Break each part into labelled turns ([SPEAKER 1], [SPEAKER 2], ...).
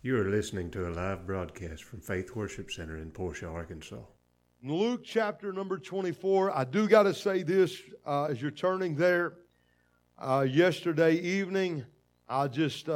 [SPEAKER 1] You are listening to a live broadcast from Faith Worship Center in Portia, Arkansas.
[SPEAKER 2] In Luke chapter number 24, I do got to say this as you're turning there. Yesterday evening, I'm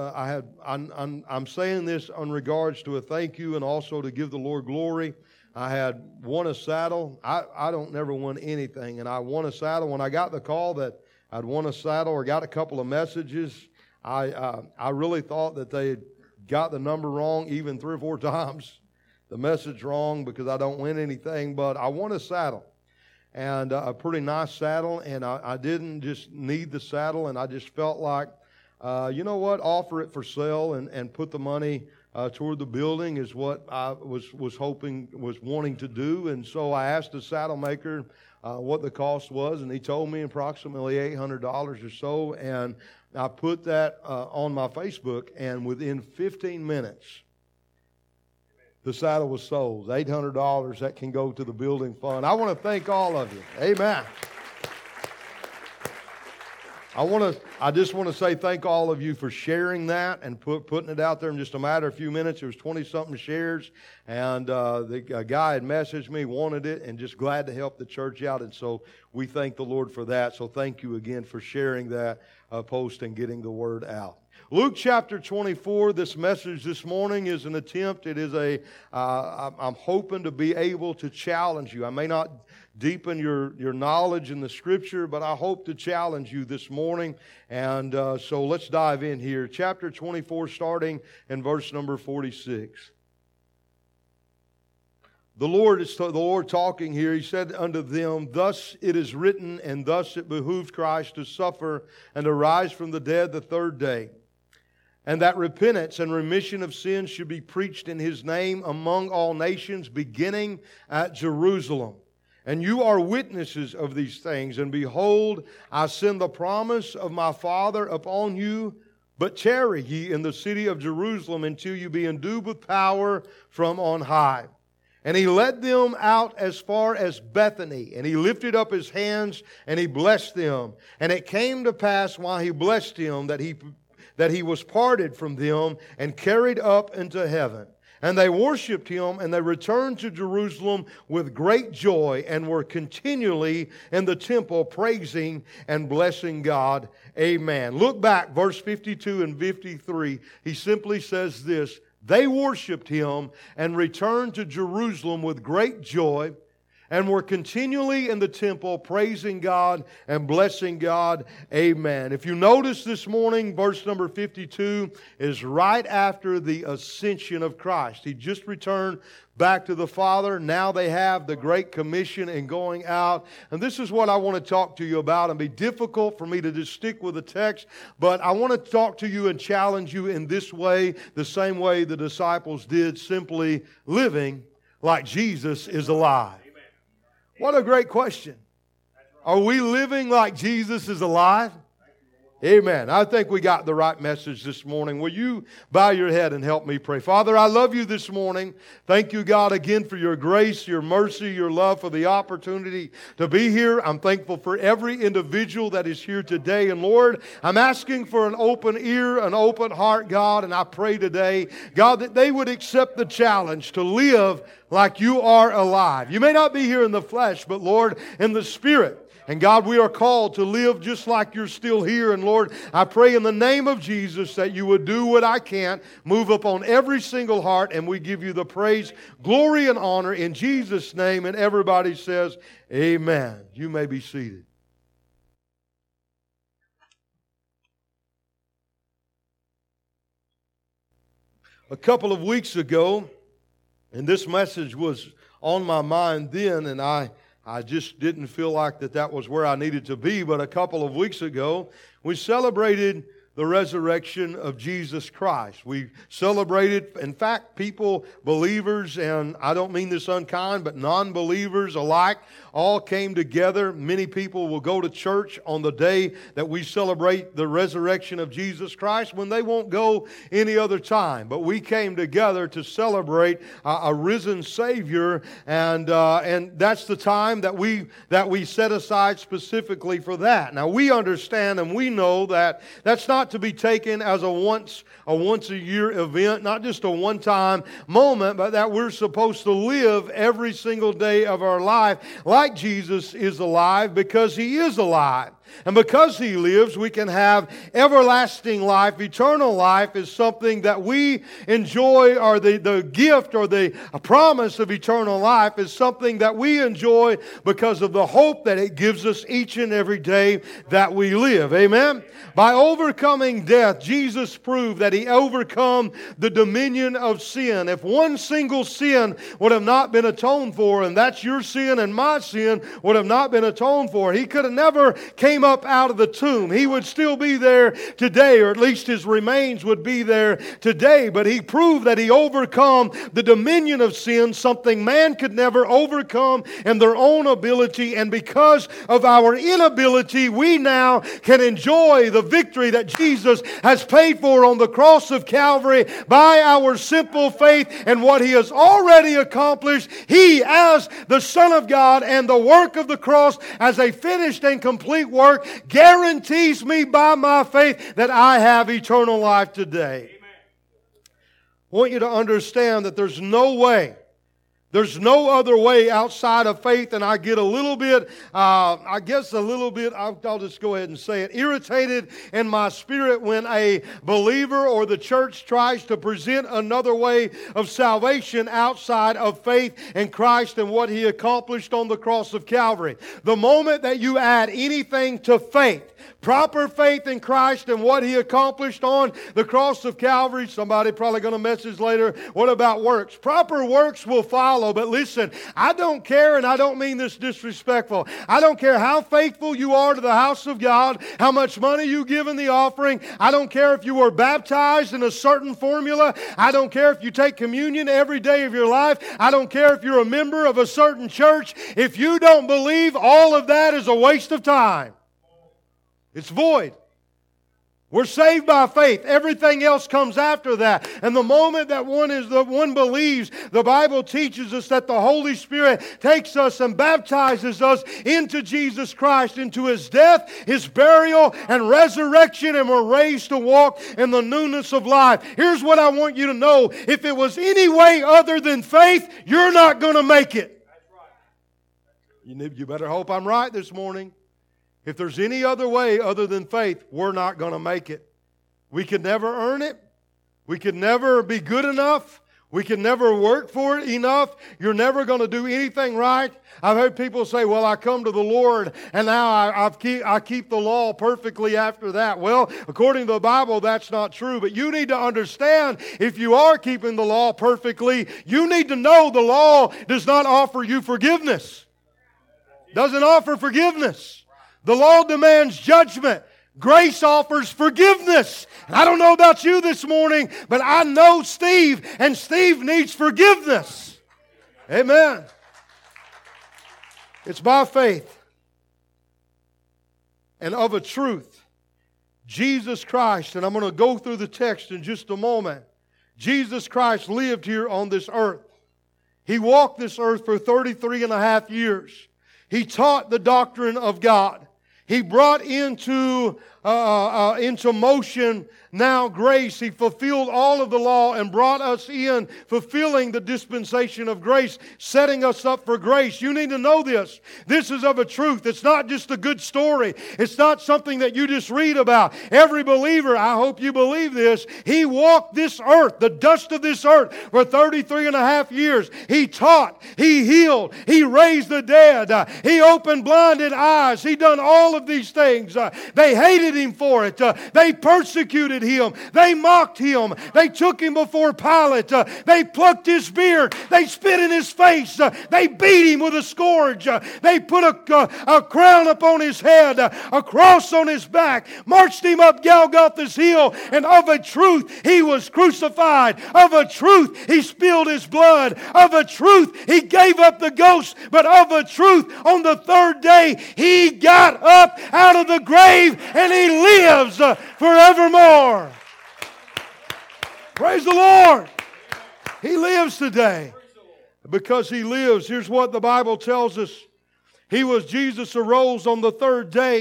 [SPEAKER 2] saying this in regards to a thank you and also to give the Lord glory. I had won a saddle. I don't never win anything, and I won a saddle. When I got the call that I'd won a saddle or got a couple of messages, I really thought that they had got the number wrong even 3 or 4 times. The message wrong because I don't win anything, but I won a saddle, and a pretty nice saddle, and I didn't just need the saddle, and I just felt like, you know what, offer it for sale and put the money toward the building is what I was wanting to do. And so I asked the saddle maker what the cost was, and he told me approximately $800 or so, and I put that on my Facebook, and within 15 minutes, the saddle was sold. $800 that can go to the building fund. I want to thank all of you. Amen. I just want to say thank all of you for sharing that and putting it out there in just a matter of a few minutes. There was 20-something shares, and the guy had messaged me, wanted it, and just glad to help the church out. And so we thank the Lord for that. So thank you again for sharing that post and getting the word out. Luke chapter 24, this message this morning is an attempt. It is I'm hoping to be able to challenge you. I may not deepen your knowledge in the Scripture, but I hope to challenge you this morning. And so let's dive in here. Chapter 24, starting in verse number 46. The Lord talking here. He said unto them, Thus it is written, and thus it behooved Christ to suffer and to rise from the dead the 3rd day, and that repentance and remission of sins should be preached in His name among all nations, beginning at Jerusalem. And you are witnesses of these things. And behold, I send the promise of my Father upon you, but tarry ye in the city of Jerusalem until you be endued with power from on high. And He led them out as far as Bethany, and He lifted up His hands, and He blessed them. And it came to pass while He blessed him that he was parted from them and carried up into heaven. And they worshipped Him, and they returned to Jerusalem with great joy, and were continually in the temple praising and blessing God. Amen. Look back, verse 52 and 53. He simply says this: They worshipped Him and returned to Jerusalem with great joy, and were continually in the temple praising God and blessing God. Amen. If you notice this morning, verse number 52 is right after the ascension of Christ. He just returned back to the Father. Now they have the Great Commission and going out. And this is what I want to talk to you about. It'll be difficult for me to just stick with the text, but I want to talk to you and challenge you in this way, the same way the disciples did, simply living like Jesus is alive. What a great question. Are we living like Jesus is alive? Amen. I think we got the right message this morning. Will you bow your head and help me pray? Father, I love you this morning. Thank you, God, again for your grace, your mercy, your love, for the opportunity to be here. I'm thankful for every individual that is here today. And Lord, I'm asking for an open ear, an open heart, God. And I pray today, God, that they would accept the challenge to live like you are alive. You may not be here in the flesh, but Lord, in the Spirit. And God, we are called to live just like you're still here. And Lord, I pray in the name of Jesus that you would do what I can't, move upon every single heart, and we give you the praise, glory, and honor in Jesus' name. And everybody says, amen. You may be seated. A couple of weeks ago, and this message was on my mind then, and I just didn't feel like that was where I needed to be. But a couple of weeks ago, we celebrated the resurrection of Jesus Christ. We celebrated, in fact, people, believers, and I don't mean this unkind, but non-believers alike, all came together. Many people will go to church on the day that we celebrate the resurrection of Jesus Christ when they won't go any other time. But we came together to celebrate a risen Savior, and that's the time that we set aside specifically for that. Now, we understand and we know that that's not not to be taken as a once a year event, not just a one-time moment, but that we're supposed to live every single day of our life like Jesus is alive, because He is alive. And because He lives, we can have everlasting life. Eternal life is something that we enjoy, or the gift or the promise of eternal life is something that we enjoy because of the hope that it gives us each and every day that we live. Amen? By overcoming death, Jesus proved that He overcome the dominion of sin. If one single sin would have not been atoned for, and that's your sin and my sin, would have not been atoned for, He could have never came up out of the tomb. He would still be there today, or at least His remains would be there today. But He proved that He overcome the dominion of sin, something man could never overcome in their own ability. And because of our inability, we now can enjoy the victory that Jesus has paid for on the cross of Calvary by our simple faith in what He has already accomplished. He, as the Son of God, and the work of the cross as a finished and complete work, guarantees me by my faith that I have eternal life today. Amen. I want you to understand that there's no other way outside of faith. And I get a little bit, I'll just go ahead and say it, irritated in my spirit when a believer or the church tries to present another way of salvation outside of faith in Christ and what He accomplished on the cross of Calvary. The moment that you add anything to faith, proper faith in Christ and what He accomplished on the cross of Calvary. Somebody probably going to message later, what about works? Proper works will follow. But listen, I don't care, and I don't mean this disrespectful. I don't care how faithful you are to the house of God, how much money you give in the offering. I don't care if you were baptized in a certain formula. I don't care if you take communion every day of your life. I don't care if you're a member of a certain church. If you don't believe, all of that is a waste of time. It's void. We're saved by faith. Everything else comes after that. And the moment that one believes, the Bible teaches us that the Holy Spirit takes us and baptizes us into Jesus Christ, into His death, His burial, and resurrection, and we're raised to walk in the newness of life. Here's what I want you to know. If it was any way other than faith, you're not going to make it. You better hope I'm right this morning. If there's any other way other than faith, we're not going to make it. We could never earn it. We could never be good enough. We can never work for it enough. You're never going to do anything right. I've heard people say, well, I come to the Lord and now I keep the law perfectly after that. Well, according to the Bible, that's not true. But you need to understand, if you are keeping the law perfectly, you need to know the law does not offer you forgiveness. Doesn't offer forgiveness. The law demands judgment. Grace offers forgiveness. And I don't know about you this morning, but I know Steve, and Steve needs forgiveness. Amen. It's by faith and of a truth. Jesus Christ, and I'm going to go through the text in just a moment. Jesus Christ lived here on this earth. He walked this earth for 33 and a half years. He taught the doctrine of God. He brought into motion now grace. He fulfilled all of the law and brought us in, fulfilling the dispensation of grace, setting us up for grace. You need to know this. This is of a truth. It's not just a good story. It's not something that you just read about. Every believer, I hope you believe this, he walked this earth, the dust of this earth, for 33 and a half years. He taught, He healed, He raised the dead, He opened blinded eyes. He done all of these things. They hated Him for it. They persecuted Him. They mocked Him. They took Him before Pilate. They plucked His beard. They spit in His face. They beat Him with a scourge. They put a crown upon His head, a cross on His back, marched Him up Golgotha's hill, and of a truth He was crucified. Of a truth He spilled His blood. Of a truth He gave up the ghost. But of a truth, on the third day He got up out of the grave and He lives forevermore. Praise the Lord. He lives today. Because He lives, here's what the Bible tells us. Jesus arose on the third day,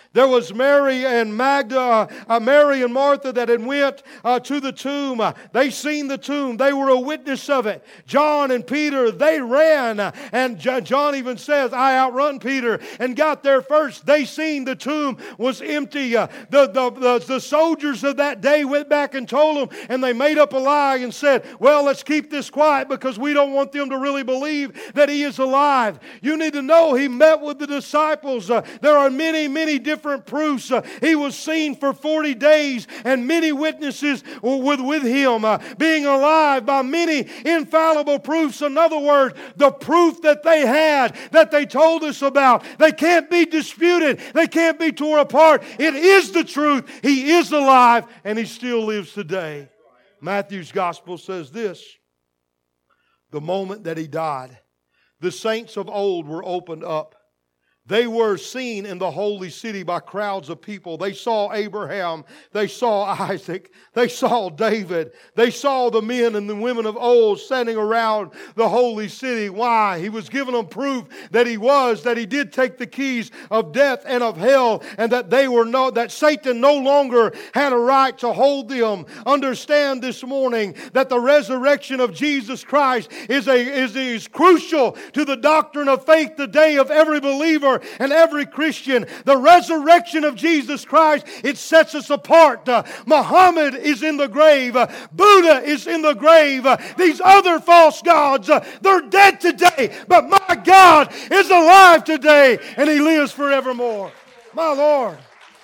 [SPEAKER 2] There was Mary and Mary and Martha that had went to the tomb. They seen the tomb. They were a witness of it. John and Peter, they ran. And John even says, I outrun Peter and got there first. They seen the tomb was empty. The soldiers of that day went back and told them, and they made up a lie and said, well, let's keep this quiet because we don't want them to really believe that He is alive. You need to know He met with the disciples. There are many, many different proofs. He was seen for 40 days and many witnesses were with Him. Being alive by many infallible proofs. In other words, the proof that they had, that they told us about, they can't be disputed. They can't be torn apart. It is the truth. He is alive and He still lives today. Matthew's gospel says this: the moment that He died, the saints of old were opened up. They were seen in the holy city by crowds of people. They saw Abraham. They saw Isaac. They saw David. They saw the men and the women of old standing around the holy city. Why? He was giving them proof that He did take the keys of death and of hell, and that that Satan no longer had a right to hold them. Understand this morning that the resurrection of Jesus Christ is crucial to the doctrine of faith today of every believer and every Christian. The resurrection of Jesus Christ, it sets us apart. Muhammad is in the grave. Buddha is in the grave. These other false gods, they're dead today. But my God is alive today and He lives forevermore. My Lord.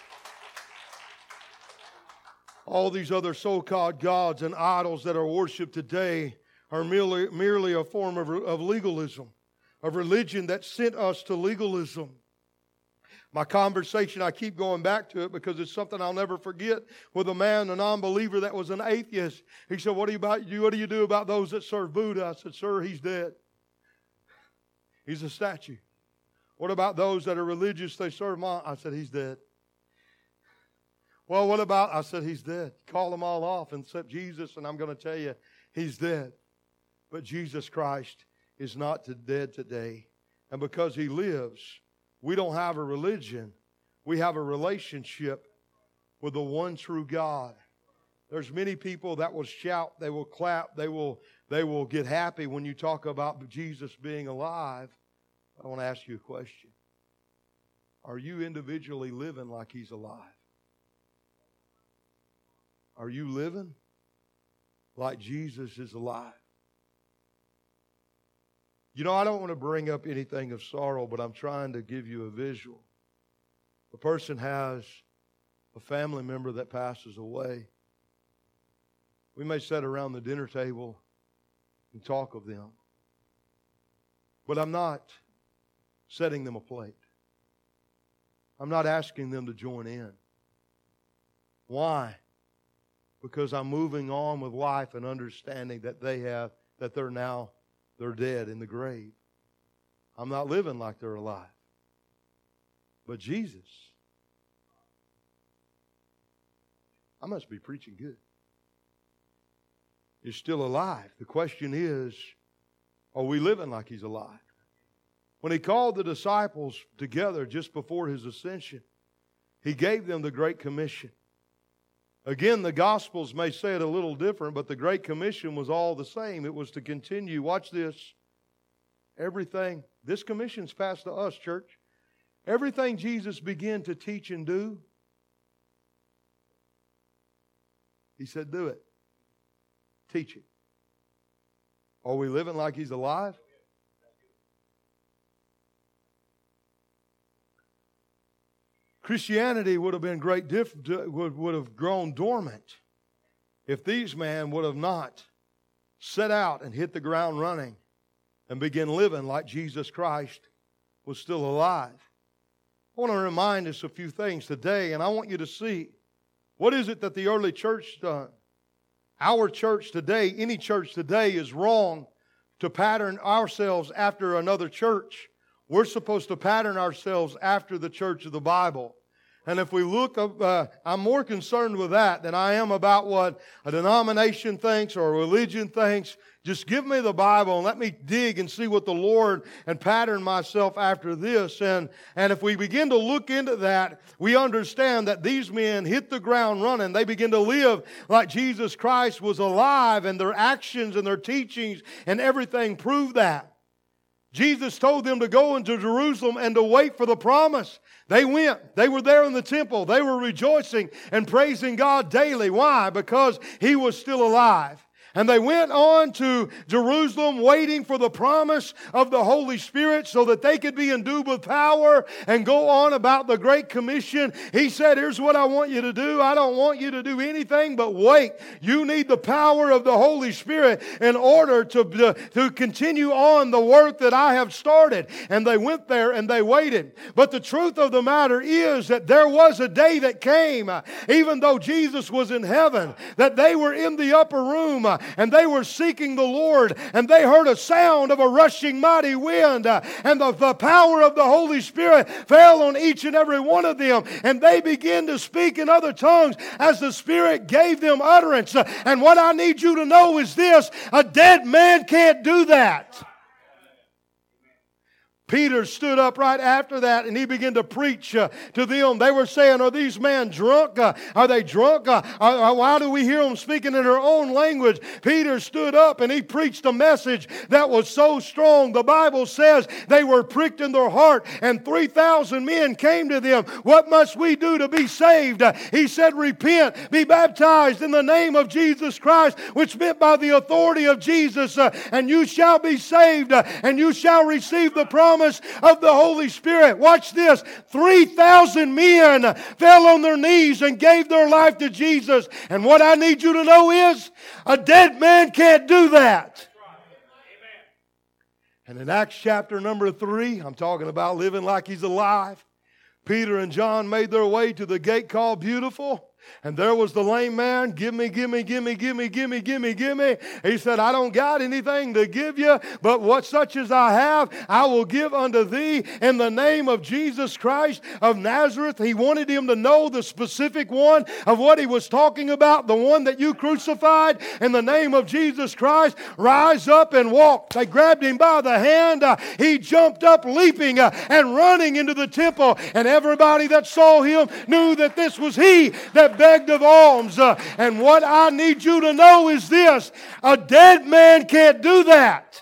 [SPEAKER 2] All these other so-called gods and idols that are worshipped today are merely a form of legalism. Of religion that sent us to legalism. My conversation, I keep going back to it because it's something I'll never forget, with a man, a non-believer that was an atheist. He said, what do you do about those that serve Buddha? I said, sir, he's dead. He's a statue. What about those that are religious, they serve Ma? I said, he's dead. Well, what about? I said, he's dead. Call them all off except Jesus, and I'm going to tell you, he's dead. But Jesus Christ is not dead today. And because He lives, we don't have a religion. We have a relationship with the one true God. There's many people that will shout, they will clap, they will get happy when you talk about Jesus being alive. I want to ask you a question. Are you individually living like He's alive? Are you living like Jesus is alive? You know, I don't want to bring up anything of sorrow, but I'm trying to give you a visual. A person has a family member that passes away. We may sit around the dinner table and talk of them. But I'm not setting them a plate. I'm not asking them to join in. Why? Because I'm moving on with life and understanding that they're dead in the grave. I'm not living like they're alive. But Jesus, I must be preaching good, is still alive. The question is, are we living like He's alive? When He called the disciples together just before His ascension, He gave them the Great Commission. Again, the Gospels may say it a little different, but the Great Commission was all the same. It was to continue. Watch this. Everything. This commission's passed to us, church. Everything Jesus began to teach and do, He said, do it. Teach it. Are we living like He's alive? Christianity would have been would have grown dormant if these men would have not set out and hit the ground running and begin living like Jesus Christ was still alive. I want to remind us a few things today, and I want you to see, what is it that the early church done? Our church today, any church today, is wrong to pattern ourselves after another church. We're supposed to pattern ourselves after the church of the Bible. And if we look, I'm more concerned with that than I am about what a denomination thinks or a religion thinks. Just give me the Bible and let me dig and see what the Lord and pattern myself after this. And if we begin to look into that, we understand that these men hit the ground running. They begin to live like Jesus Christ was alive, and their actions and their teachings and everything prove that. Jesus told them to go into Jerusalem and to wait for the promise. They went. They were there in the temple. They were rejoicing and praising God daily. Why? Because He was still alive. And they went on to Jerusalem waiting for the promise of the Holy Spirit so that they could be endued with power and go on about the Great Commission. He said, here's what I want you to do. I don't want you to do anything but wait. You need the power of the Holy Spirit in order to continue on the work that I have started. And they went there and they waited. But the truth of the matter is that there was a day that came, even though Jesus was in heaven, that they were in the upper room and they were seeking the Lord, and they heard a sound of a rushing mighty wind, and the power of the Holy Spirit fell on each and every one of them, and they began to speak in other tongues as the Spirit gave them utterance. And what I need you to know is this: a dead man can't do that. Peter stood up right after that and he began to preach to them. They were saying, are these men drunk? Are they drunk? Why do we hear them speaking in their own language? Peter stood up and he preached a message that was so strong. The Bible says they were pricked in their heart, and 3,000 men came to them. What must we do to be saved? He said, repent, be baptized in the name of Jesus Christ, which meant by the authority of Jesus, and you shall be saved, and you shall receive the promise of the Holy Spirit. Watch this. 3,000 men fell on their knees and gave their life to Jesus. And what I need you to know is a dead man can't do that. And in Acts chapter number 3, I'm talking about living like he's alive. Peter and John made their way to the gate called Beautiful. And there was the lame man. Give me. He said, I don't got anything to give you, but what such as I have, I will give unto thee in the name of Jesus Christ of Nazareth. He wanted him to know the specific one of what he was talking about, the one that you crucified. In the name of Jesus Christ, rise up and walk. They grabbed him by the hand. He jumped up leaping and running into the temple. And everybody that saw him knew that this was he that begged of alms. And what I need you to know is this: a dead man can't do that.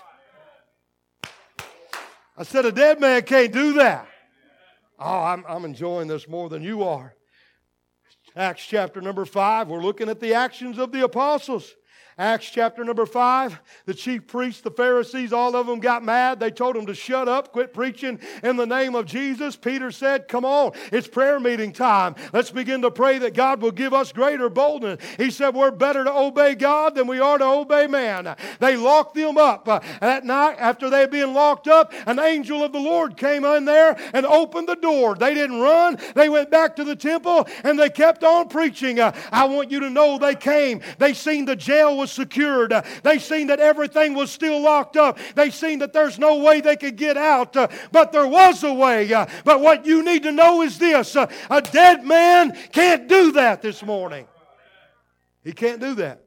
[SPEAKER 2] I said a dead man can't do that. Oh, I'm enjoying this more than you are. Acts chapter number 5, we're looking at the actions of the apostles. Acts chapter number 5, the chief priests, the Pharisees, all of them got mad. They told him to shut up, quit preaching in the name of Jesus. Peter said, come on, it's prayer meeting time. Let's begin to pray that God will give us greater boldness. He said, we're better to obey God than we are to obey man. They locked them up. That night, after they had been locked up, an angel of the Lord came in there and opened the door. They didn't run. They went back to the temple and they kept on preaching. I want you to know they came. They seen the jail was secured. They seen that everything was still locked up. They seen that there's no way they could get out. But there was a way. But what you need to know is this: a dead man can't do that this morning. He can't do that.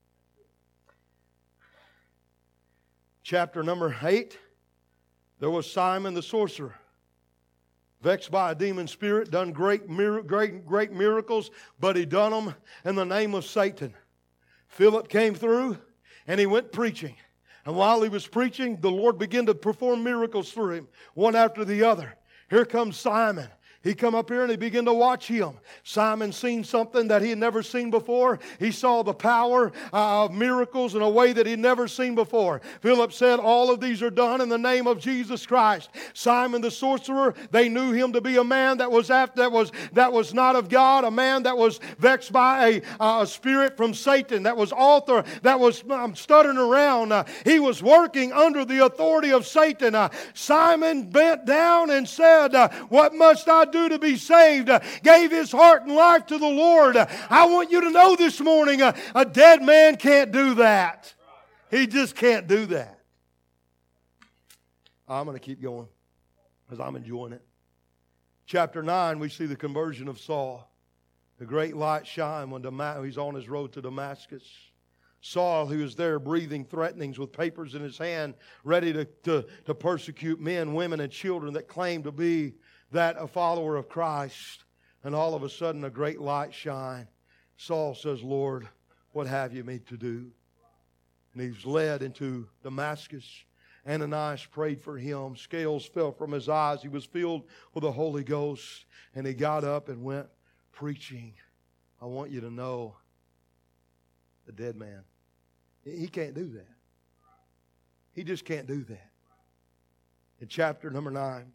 [SPEAKER 2] Chapter number 8, there was Simon the sorcerer, vexed by a demon spirit, done great miracles, but he done them in the name of Satan. Philip came through and he went preaching. And while he was preaching, the Lord began to perform miracles through him, one after the other. Here comes Simon. He come up here and he began to watch him. Simon seen something that he had never seen before. He saw the power of miracles in a way that he'd never seen before. Philip said, all of these are done in the name of Jesus Christ. Simon the sorcerer, they knew him to be a man that was not of God, a man that was vexed by a spirit from Satan, that was stuttering around. He was working under the authority of Satan. Simon bent down and said, what must I do to be saved? Gave his heart and life to the Lord. I want you to know this morning, a dead man can't do that. He just can't do that. I'm going to keep going because I'm enjoying it. Chapter 9, we see the conversion of Saul. The great light shine when he's on his road to Damascus. Saul, who is there breathing threatenings with papers in his hand, ready to persecute men, women, and children that claim to be a follower of Christ. And all of a sudden a great light shine. Saul says, Lord, what have you me to do? And he's led into Damascus. Ananias prayed for him. Scales fell from his eyes. He was filled with the Holy Ghost. And he got up and went preaching. I want you to know, the dead man, he can't do that. He just can't do that. In chapter number 9,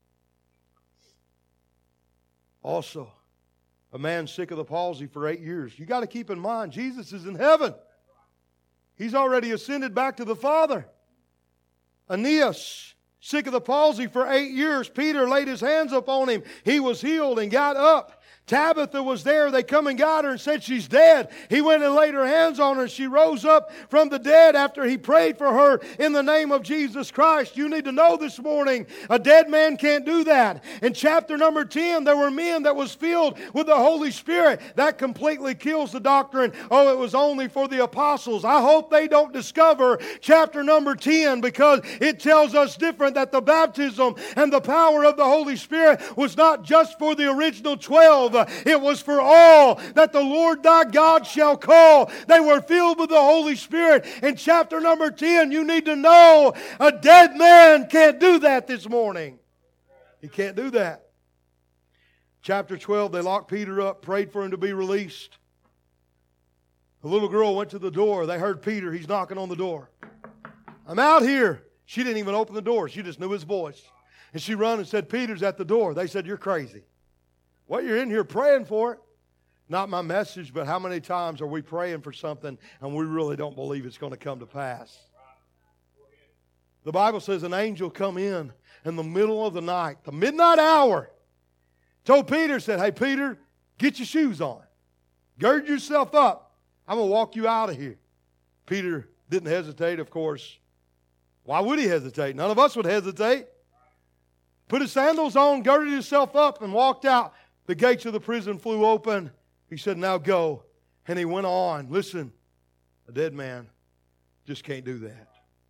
[SPEAKER 2] also, a man sick of the palsy for 8 years. You got to keep in mind, Jesus is in heaven. He's already ascended back to the Father. Aeneas, sick of the palsy for 8 years. Peter laid his hands upon him. He was healed and got up. Tabitha was there. They come and got her and said she's dead. He went and laid her hands on her. She rose up from the dead after he prayed for her in the name of Jesus Christ. You need to know this morning, a dead man can't do that. In chapter number 10, there were men that was filled with the Holy Spirit. That completely kills the doctrine, oh, it was only for the apostles. I hope they don't discover chapter number 10, because it tells us different, that the baptism and the power of the Holy Spirit was not just for the original 12. It was for all that the Lord thy God shall call. They were filled with the Holy Spirit. In chapter number 10, you need to know a dead man can't do that this morning. He can't do that. Chapter 12, they locked Peter up, prayed for him to be released. A little girl went to the door. They heard Peter. He's knocking on the door. I'm out here. She didn't even open the door. She just knew his voice. And she ran and said, Peter's at the door. They said, you're crazy. Well, you're in here praying for it. Not my message, but how many times are we praying for something and we really don't believe it's going to come to pass? The Bible says an angel come in the middle of the night, the midnight hour, told Peter, said, hey, Peter, get your shoes on. Gird yourself up. I'm going to walk you out of here. Peter didn't hesitate, of course. Why would he hesitate? None of us would hesitate. Put his sandals on, girded himself up, and walked out. The gates of the prison flew open. He said, now go. And he went on. Listen, a dead man just can't do that.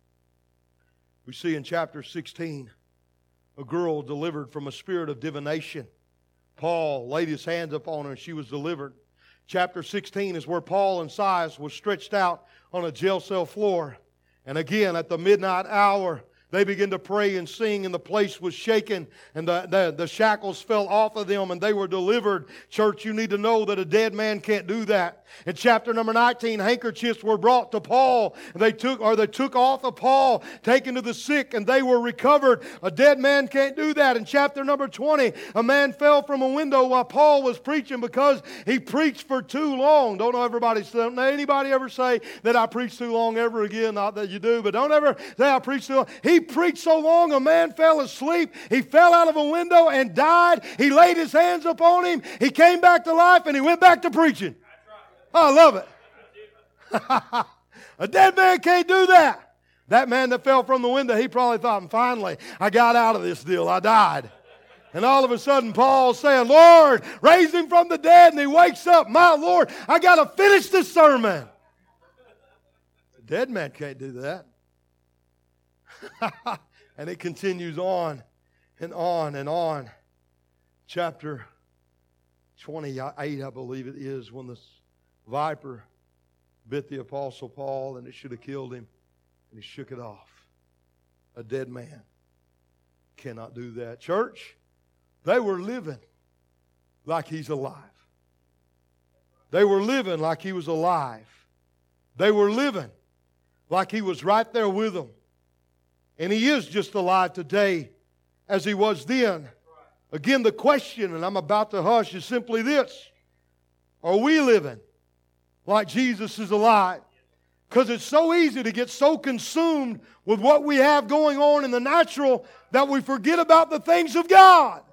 [SPEAKER 2] We see in chapter 16, a girl delivered from a spirit of divination. Paul laid his hands upon her and she was delivered. Chapter 16 is where Paul and Silas were stretched out on a jail cell floor. And again, at the midnight hour, they began to pray and sing, and the place was shaken, and the shackles fell off of them, and they were delivered. Church, you need to know that a dead man can't do that. In chapter number 19, handkerchiefs were brought to Paul, and they took off of Paul, taken to the sick, and they were recovered. A dead man can't do that. In chapter number 20, a man fell from a window while Paul was preaching because he preached for too long. Don't anybody ever say that I preach too long ever again? Not that you do, but don't ever say I preach too long. He preached so long, a man fell asleep. He fell out of a window and died. He laid his hands upon him. He came back to life and he went back to preaching. Oh, I love it. A dead man can't do that. That man that fell from the window, he probably thought, finally, I got out of this deal. I died. And all of a sudden, Paul's saying, Lord, raise him from the dead. And he wakes up, my Lord, I got to finish this sermon. A dead man can't do that. And it continues on and on and on. Chapter 28, I believe it is, when the viper bit the Apostle Paul and it should have killed him, and he shook it off. A dead man cannot do that. Church, they were living like he's alive. They were living like he was alive. They were living like he was right there with them. And he is just alive today as he was then. Again, the question, and I'm about to hush, is simply this. Are we living like Jesus is alive? Because it's so easy to get so consumed with what we have going on in the natural that we forget about the things of God.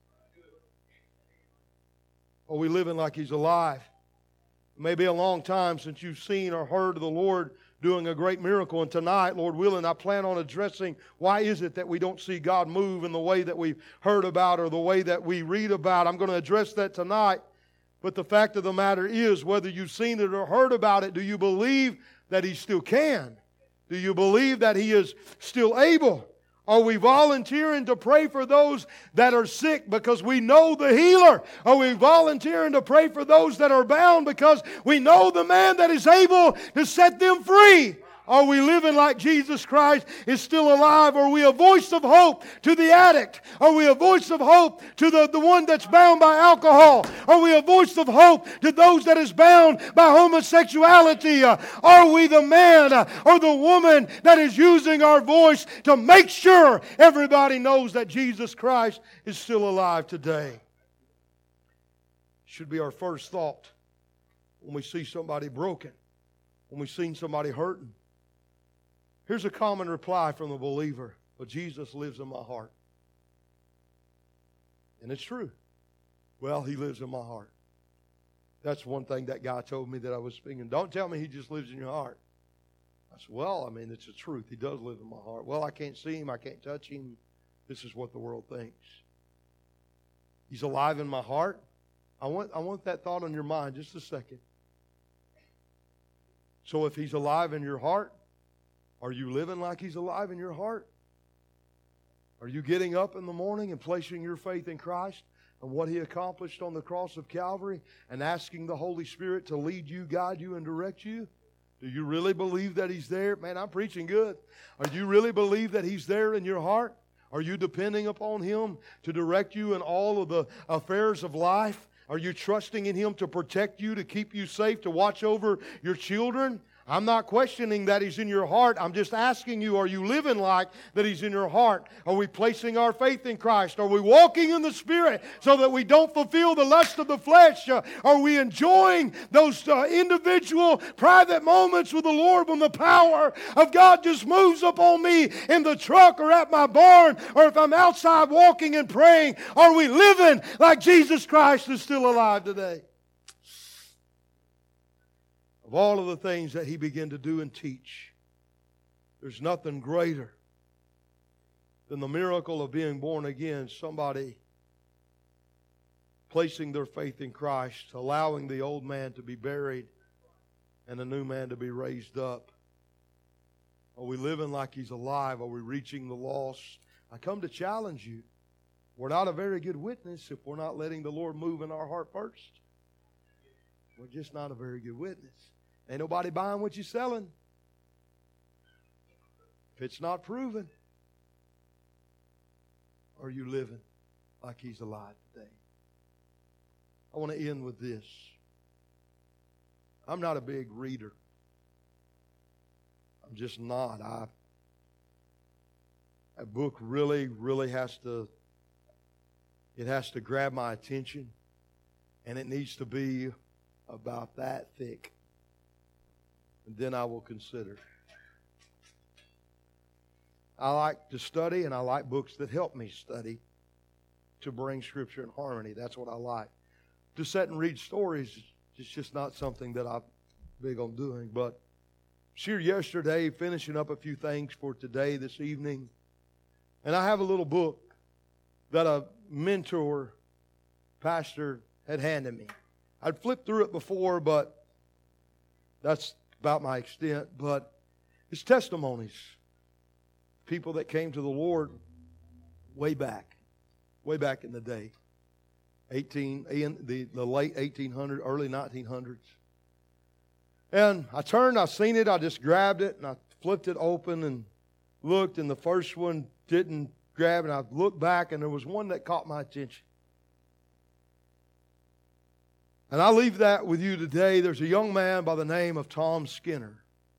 [SPEAKER 2] Are we living like He's alive? It may be a long time since you've seen or heard of the Lord doing a great miracle. And tonight, Lord willing, I plan on addressing why is it that we don't see God move in the way that we've heard about or the way that we read about. I'm going to address that tonight. But the fact of the matter is, whether you've seen it or heard about it, do you believe that He still can? Do you believe that He is still able? Are we volunteering to pray for those that are sick because we know the healer? Are we volunteering to pray for those that are bound because we know the man that is able to set them free? Are we living like Jesus Christ is still alive? Are we a voice of hope to the addict? Are we a voice of hope to the one that's bound by alcohol? Are we a voice of hope to those that is bound by homosexuality? Are we the man or the woman that is using our voice to make sure everybody knows that Jesus Christ is still alive today? Should be our first thought when we see somebody broken, when we see somebody hurting. Here's a common reply from the believer. Well, Jesus lives in my heart. And it's true. Well, He lives in my heart. That's one thing that guy told me that I was speaking. Don't tell me He just lives in your heart. I said, well, I mean, it's the truth. He does live in my heart. Well, I can't see Him. I can't touch Him. This is what the world thinks. He's alive in my heart. I want that thought on your mind just a second. So if He's alive in your heart, are you living like He's alive in your heart? Are you getting up in the morning and placing your faith in Christ and what He accomplished on the cross of Calvary and asking the Holy Spirit to lead you, guide you, and direct you? Do you really believe that He's there? Man, I'm preaching good. Do you really believe that He's there in your heart? Are you depending upon Him to direct you in all of the affairs of life? Are you trusting in Him to protect you, to keep you safe, to watch over your children? I'm not questioning that He's in your heart. I'm just asking you, are you living like that He's in your heart? Are we placing our faith in Christ? Are we walking in the Spirit so that we don't fulfill the lust of the flesh? Are we enjoying those individual private moments with the Lord when the power of God just moves upon me in the truck or at my barn, or if I'm outside walking and praying? Are we living like Jesus Christ is still alive today? Of all of the things that He began to do and teach, there's nothing greater than the miracle of being born again. Somebody placing their faith in Christ, allowing the old man to be buried and a new man to be raised up. Are we living like He's alive? Are we reaching the lost? I come to challenge you. We're not a very good witness if we're not letting the Lord move in our heart first. We're just not a very good witness. Ain't nobody buying what you're selling if it's not proven. Are you living like He's alive today? I want to end with this. I'm not a big reader. I'm just not. A book really has to grab my attention, and it needs to be about that thick. And then I will consider. I like to study, and I like books that help me study to bring Scripture in harmony. That's what I like. To sit and read stories is just not something that I'm big on doing. But here yesterday, finishing up a few things for today, this evening, and I have a little book that a mentor pastor had handed me. I'd flipped through it before, but that's about my extent. But it's testimonies. People that came to the Lord way back in the day. The late 1800s, early 1900s. And I seen it, I just grabbed it, and I flipped it open and looked, and the first one didn't grab, and I looked back, and there was one that caught my attention. And I leave that with you today. There's a young man by the name of Tom Skinner.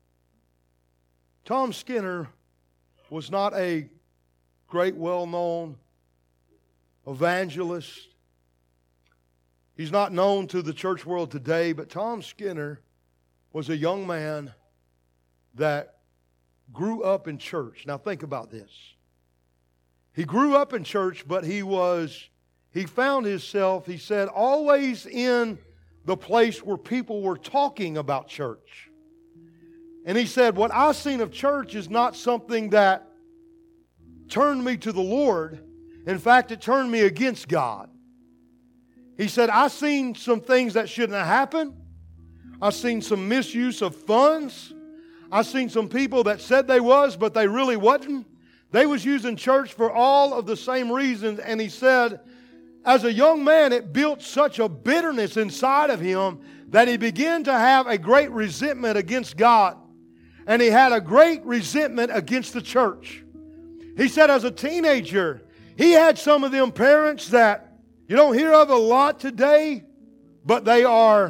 [SPEAKER 2] Tom Skinner was not a great, well-known evangelist. He's not known to the church world today, but Tom Skinner was a young man that grew up in church. Now think about this. He grew up in church, but he found himself, he said, always in the place where people were talking about church. And he said, what I seen of church is not something that turned me to the Lord. In fact, it turned me against God. He said, I seen some things that shouldn't have happened. I seen some misuse of funds. I seen some people that said they was, but they really wasn't. They was using church for all of the same reasons. And he said, as a young man, it built such a bitterness inside of him that he began to have a great resentment against God. And he had a great resentment against the church. He said as a teenager, he had some of them parents that you don't hear of a lot today, but they are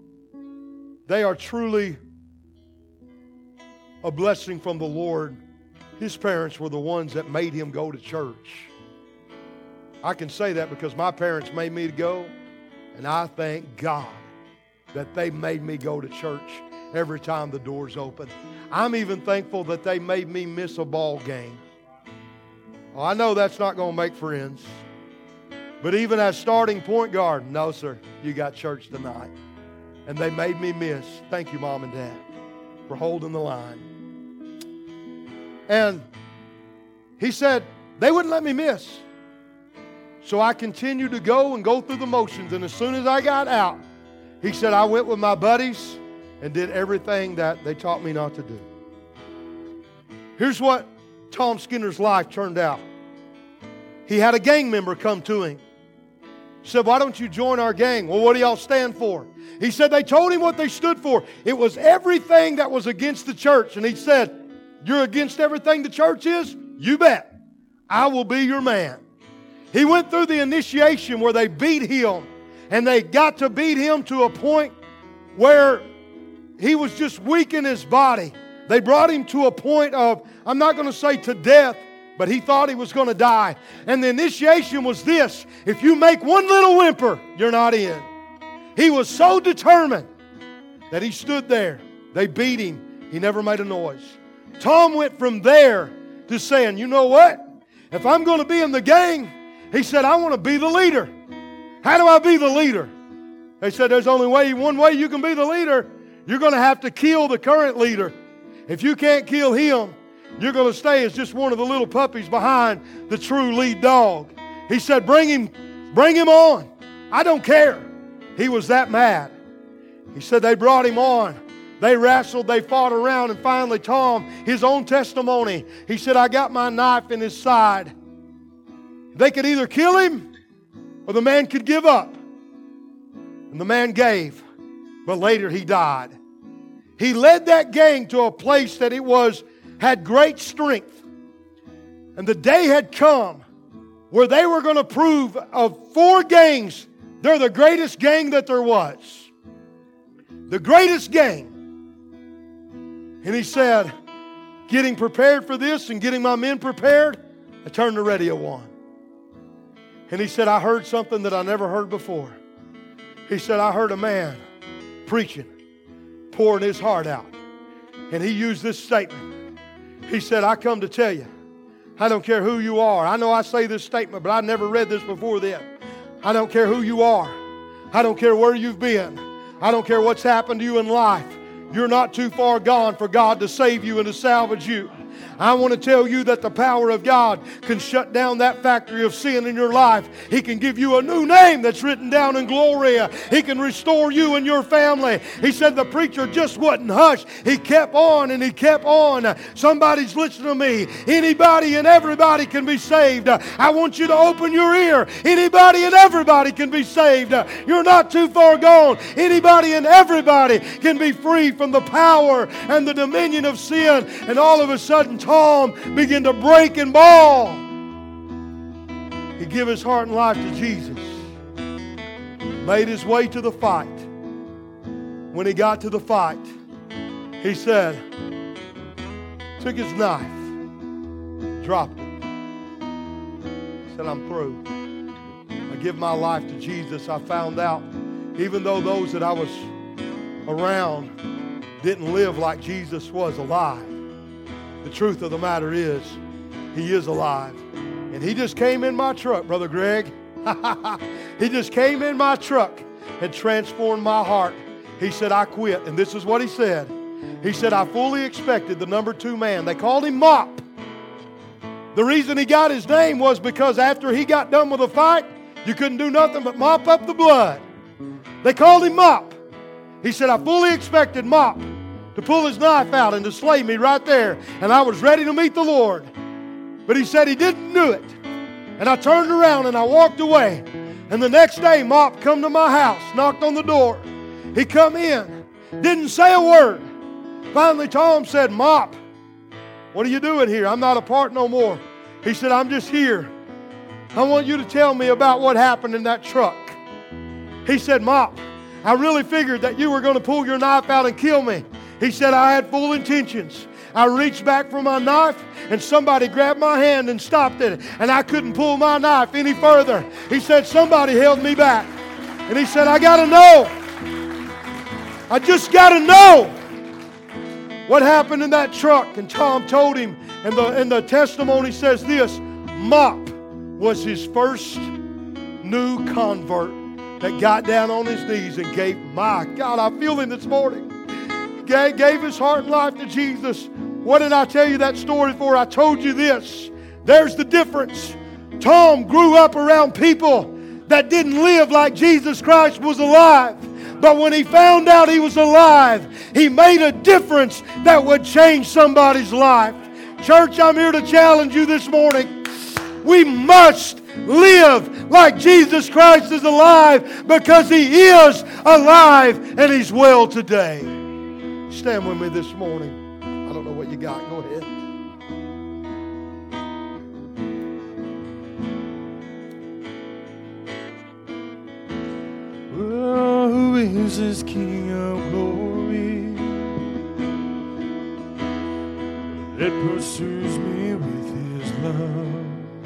[SPEAKER 2] truly a blessing from the Lord. His parents were the ones that made him go to church. I can say that because my parents made me go, and I thank God that they made me go to church every time the doors open. I'm even thankful that they made me miss a ball game. Oh, I know that's not going to make friends. But even as starting point guard, no, sir, you got church tonight. And they made me miss. Thank you, Mom and Dad, for holding the line. And he said, they wouldn't let me miss. So I continued to go through the motions. And as soon as I got out, he said, I went with my buddies and did everything that they taught me not to do. Here's what Tom Skinner's life turned out. He had a gang member come to him. He said, why don't you join our gang? Well, what do y'all stand for? He said they told him what they stood for. It was everything that was against the church. And he said, you're against everything the church is? You bet. I will be your man. He went through the initiation where they beat him. And they got to beat him to a point where he was just weak in his body. They brought him to a point of, I'm not going to say to death, but he thought he was going to die. And the initiation was this: if you make one little whimper, you're not in. He was so determined that he stood there. They beat him. He never made a noise. Tom went from there to saying, you know what? If I'm going to be in the gang, he said, I want to be the leader. How do I be the leader? They said, there's only one way you can be the leader. You're going to have to kill the current leader. If you can't kill him, you're going to stay as just one of the little puppies behind the true lead dog. He said, bring him on. I don't care. He was that mad. He said they brought him on. They wrestled, they fought around, and finally Tom, his own testimony, he said, I got my knife in his side. They could either kill him or the man could give up. And the man gave, but later he died. He led that gang to a place that had great strength. And the day had come where they were going to prove of 4 gangs, they're the greatest gang that there was. The greatest gang. And he said, getting prepared for this and getting my men prepared, I turned the radio on. And he said, I heard something that I never heard before. He said, I heard a man preaching, pouring his heart out. And he used this statement. He said, I come to tell you, I don't care who you are. I know I say this statement, but I never read this before then. I don't care who you are. I don't care where you've been. I don't care what's happened to you in life. You're not too far gone for God to save you and to salvage you. I want to tell you that the power of God can shut down that factory of sin in your life. He can give you a new name that's written down in glory. He can restore you and your family. He said the preacher just wouldn't hush. He kept on and he kept on. Somebody's listening to me. Anybody and everybody can be saved. I want you to open your ear. Anybody and everybody can be saved. You're not too far gone. Anybody and everybody can be free from the power and the dominion of sin. And all of a sudden, Tom began to break and bawl. He gave his heart and life to Jesus. Made his way to the fight. When he got to the fight, he said, took his knife, dropped it. He said, I'm through. I give my life to Jesus. I found out, even though those that I was around didn't live like Jesus was alive, the truth of the matter is, He is alive. And He just came in my truck, Brother Greg. He just came in my truck and transformed my heart. He said, I quit. And this is what He said. He said, I fully expected the number 2 man. They called him Mop. The reason he got his name was because after he got done with a fight, you couldn't do nothing but mop up the blood. They called him Mop. He said, I fully expected Mop to pull his knife out and to slay me right there. And I was ready to meet the Lord. But he said he didn't do it. And I turned around and I walked away. And the next day, Mop come to my house, knocked on the door. He come in, didn't say a word. Finally, Tom said, Mop, what are you doing here? I'm not a part no more. He said, I'm just here. I want you to tell me about what happened in that truck. He said, Mop, I really figured that you were going to pull your knife out and kill me. He said, I had full intentions. I reached back for my knife and somebody grabbed my hand and stopped it. And I couldn't pull my knife any further. He said, somebody held me back. And he said, I got to know. I just got to know what happened in that truck. And Tom told him, and the testimony says this, Mop was his first new convert that got down on his knees and gave, my God, I feel him this morning. Gave his heart and life to Jesus. What did I tell you that story for? I told you this. There's the difference. Tom grew up around people that didn't live like Jesus Christ was alive. But when he found out he was alive, he made a difference that would change somebody's life. Church, I'm here to challenge you this morning. We must live like Jesus Christ is alive because He is alive and He's well today. Stand with me this morning. I don't know what you got. Go ahead.
[SPEAKER 3] Oh, who is this King of glory that pursues me with His love?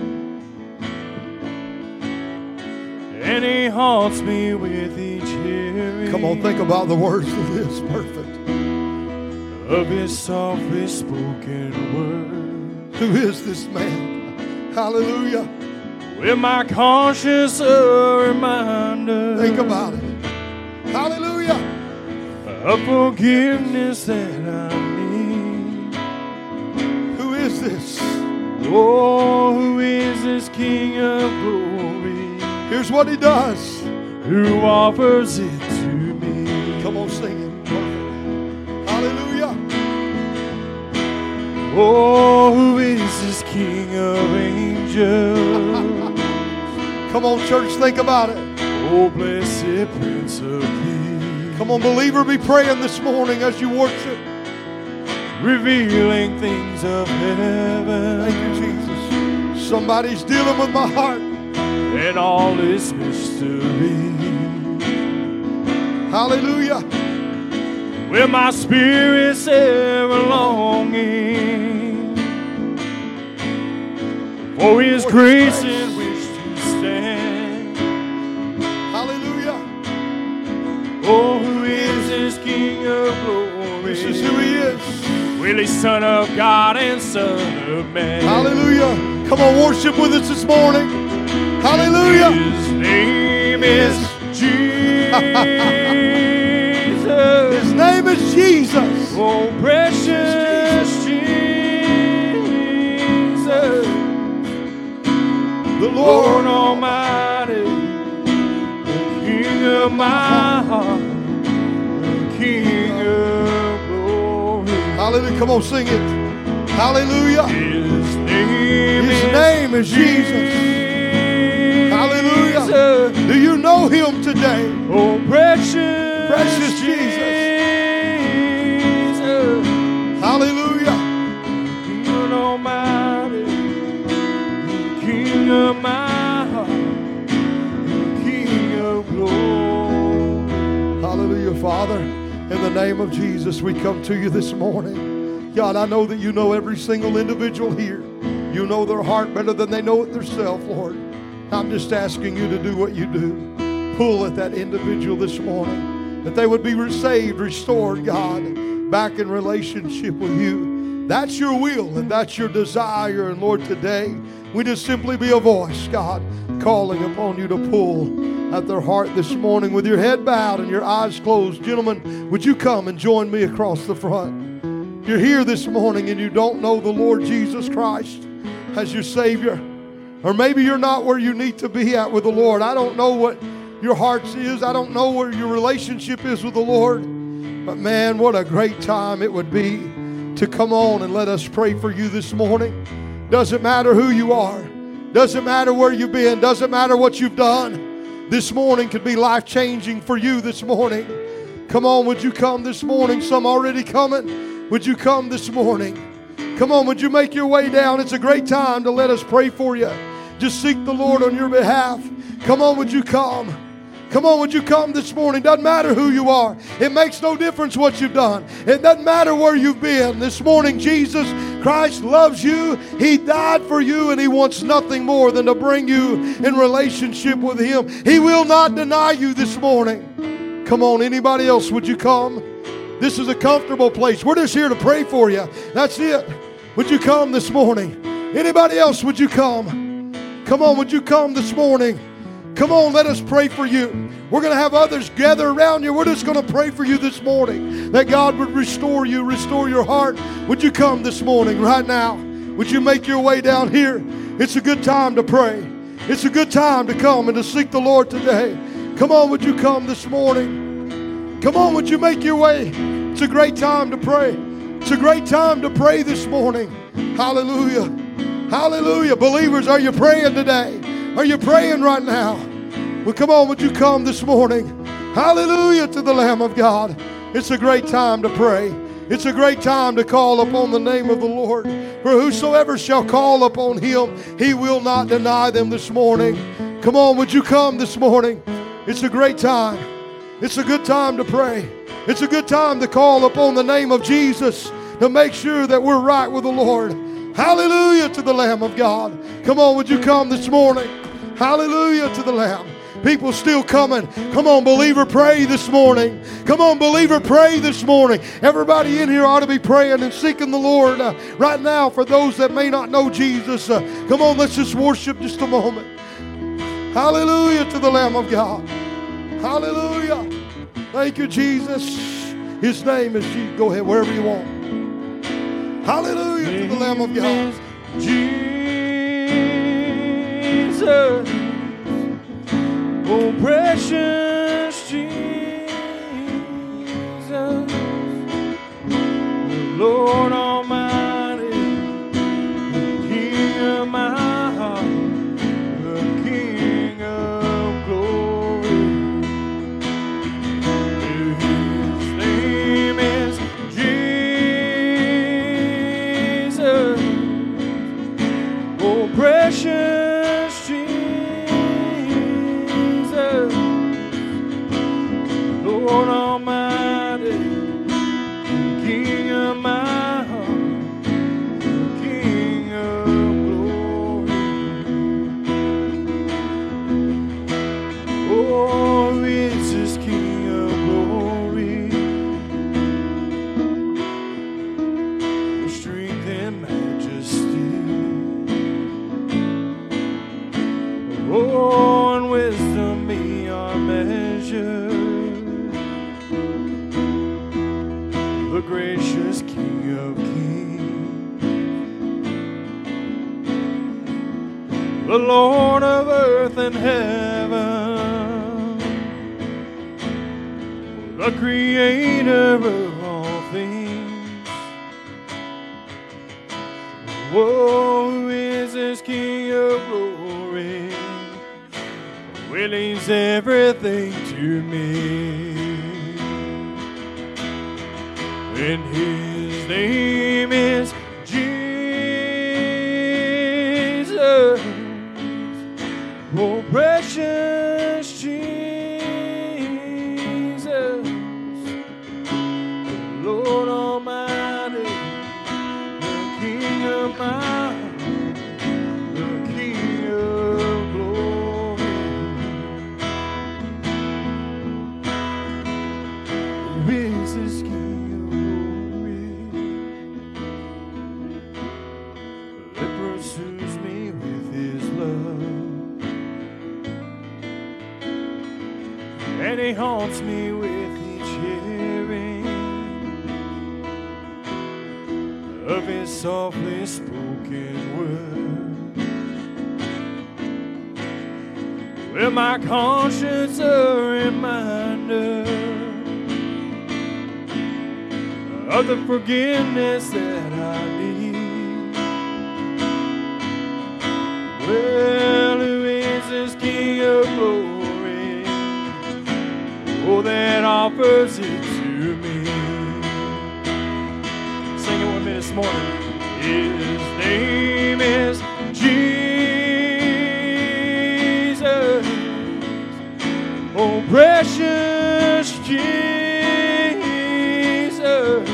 [SPEAKER 3] And He haunts me with each hearing.
[SPEAKER 2] Come on, think about the words of this. Perfect.
[SPEAKER 3] Of His softly spoken word.
[SPEAKER 2] Who is this man? Hallelujah.
[SPEAKER 3] With my conscience a reminder.
[SPEAKER 2] Think about it. Hallelujah.
[SPEAKER 3] Of forgiveness that I need.
[SPEAKER 2] Who is this?
[SPEAKER 3] Oh, who is this King of glory?
[SPEAKER 2] Here's what He does.
[SPEAKER 3] Who offers it to me.
[SPEAKER 2] Come on, sing it. Hallelujah.
[SPEAKER 3] Oh, who is this King of angels?
[SPEAKER 2] Come on, church, think about it.
[SPEAKER 3] Oh, blessed Prince of Peace.
[SPEAKER 2] Come on, believer, be praying this morning as you worship.
[SPEAKER 3] Revealing things of heaven.
[SPEAKER 2] Thank you, Jesus. Somebody's dealing with my heart.
[SPEAKER 3] And all is mystery.
[SPEAKER 2] Hallelujah.
[SPEAKER 3] With my spirit's ever longing for His grace in which to stand.
[SPEAKER 2] Hallelujah.
[SPEAKER 3] Oh, who is this King of glory?
[SPEAKER 2] This is who He is.
[SPEAKER 3] Really Son of God and Son of Man.
[SPEAKER 2] Hallelujah. Come on, worship with us this morning. Hallelujah.
[SPEAKER 3] His name is Jesus.
[SPEAKER 2] His name is Jesus.
[SPEAKER 3] Oh, precious Jesus.
[SPEAKER 2] The
[SPEAKER 3] Lord
[SPEAKER 2] Lord
[SPEAKER 3] Almighty, the King of my heart, the King of glory.
[SPEAKER 2] Hallelujah. Come on, sing it. Hallelujah.
[SPEAKER 3] His
[SPEAKER 2] name is Jesus. Hallelujah. Do you know Him today?
[SPEAKER 3] Oh, precious
[SPEAKER 2] Jesus. Hallelujah.
[SPEAKER 3] King Almighty, the King of my heart, the King of glory.
[SPEAKER 2] Hallelujah, Father. In the name of Jesus, we come to you this morning. God, I know that you know every single individual here. You know their heart better than they know it themselves, Lord. I'm just asking you to do what you do. Pull at that individual this morning, that they would be saved, restored, God, back in relationship with you. That's your will and that's your desire. And Lord, today, we just simply be a voice, God, calling upon you to pull at their heart this morning with your head bowed and your eyes closed. Gentlemen, would you come and join me across the front? you're here this morning and you don't know the Lord Jesus Christ as your Savior, or maybe you're not where you need to be at with the Lord. I don't know what your heart is. I don't know where your relationship is with the Lord. But man, what a great time it would be to come on and let us pray for you this morning. Doesn't matter who you are. Doesn't matter where you've been. Doesn't matter what you've done. This morning could be life-changing for you this morning. Come on, would you come this morning? Some already coming. Would you come this morning? Come on, would you make your way down? It's a great time to let us pray for you. Just seek the Lord on your behalf. Come on, would you come? Come on, would you come this morning? Doesn't matter who you are. It makes no difference what you've done. It doesn't matter where you've been. This morning, Jesus Christ loves you. He died for you, and He wants nothing more than to bring you in relationship with Him. He will not deny you this morning. Come on, anybody else, would you come? This is a comfortable place. We're just here to pray for you. That's it. Would you come this morning? Anybody else, would you come? Come on, would you come this morning? Come on, let us pray for you. We're going to have others gather around you. We're just going to pray for you this morning, that God would restore you, restore your heart. Would you come this morning, right now? Would you make your way down here? It's a good time to pray. It's a good time to come and to seek the Lord today. Come on, would you come this morning? Come on, would you make your way? It's a great time to pray. It's a great time to pray this morning. Hallelujah. Hallelujah. Believers, are you praying today? Are you praying right now? Well, come on, would you come this morning? Hallelujah to the Lamb of God. It's a great time to pray. It's a great time to call upon the name of the Lord. For whosoever shall call upon Him, He will not deny them this morning. Come on, would you come this morning? It's a great time. It's a good time to pray. It's a good time to call upon the name of Jesus to make sure that we're right with the Lord. Hallelujah to the Lamb of God. Come on, would you come this morning? Hallelujah to the Lamb. People still coming. Come on, believer, pray this morning. Come on, believer, pray this morning. Everybody in here ought to be praying and seeking the Lord right now. For those that may not know Jesus, come on, let's just worship just a moment. Hallelujah to the Lamb of God. Hallelujah. Thank you, Jesus. His name is Jesus. Go ahead, wherever you want. Hallelujah to the Lamb of God.
[SPEAKER 3] Jesus, oh precious Jesus, Lord Almighty, the King of my heart, the King of glory. His name is Jesus, oh precious Jesus, Lord Almighty, King of my heart, King of glory. Oh, this is King of glory, strength and majesty. Oh, and wisdom beyond measure. The gracious King of kings, the Lord of earth and heaven, the creator of all things. Woe, who is this King of glory? Well, He's everything to me. And His name is Jesus, oh precious Jesus, Lord Almighty, the King of my heart, the King of glory. This is King. Pursues me with His love, and He haunts me with each hearing. softly spoken word. Well, my conscience a reminder of the forgiveness that I need. Well, who is this King of glory? Oh, that offers it to me. Sing it with me this morning. His name is Jesus. Oh, precious Jesus.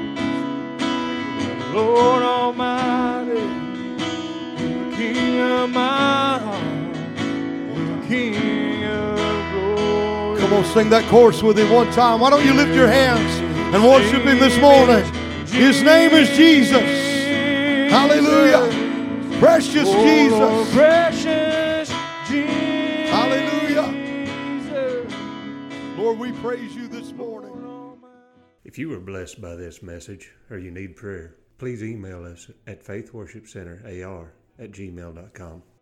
[SPEAKER 3] Lord Almighty, the King of my heart, the King of glory.
[SPEAKER 2] Come on, sing that chorus with him one time. Why don't you lift your hands and worship him this morning? His name is Jesus. Hallelujah. Precious Jesus.
[SPEAKER 3] Precious Jesus.
[SPEAKER 2] Hallelujah. Lord, we praise you this morning.
[SPEAKER 1] If you were blessed by this message or you need prayer, please email us at faithworshipcenterar@gmail.com.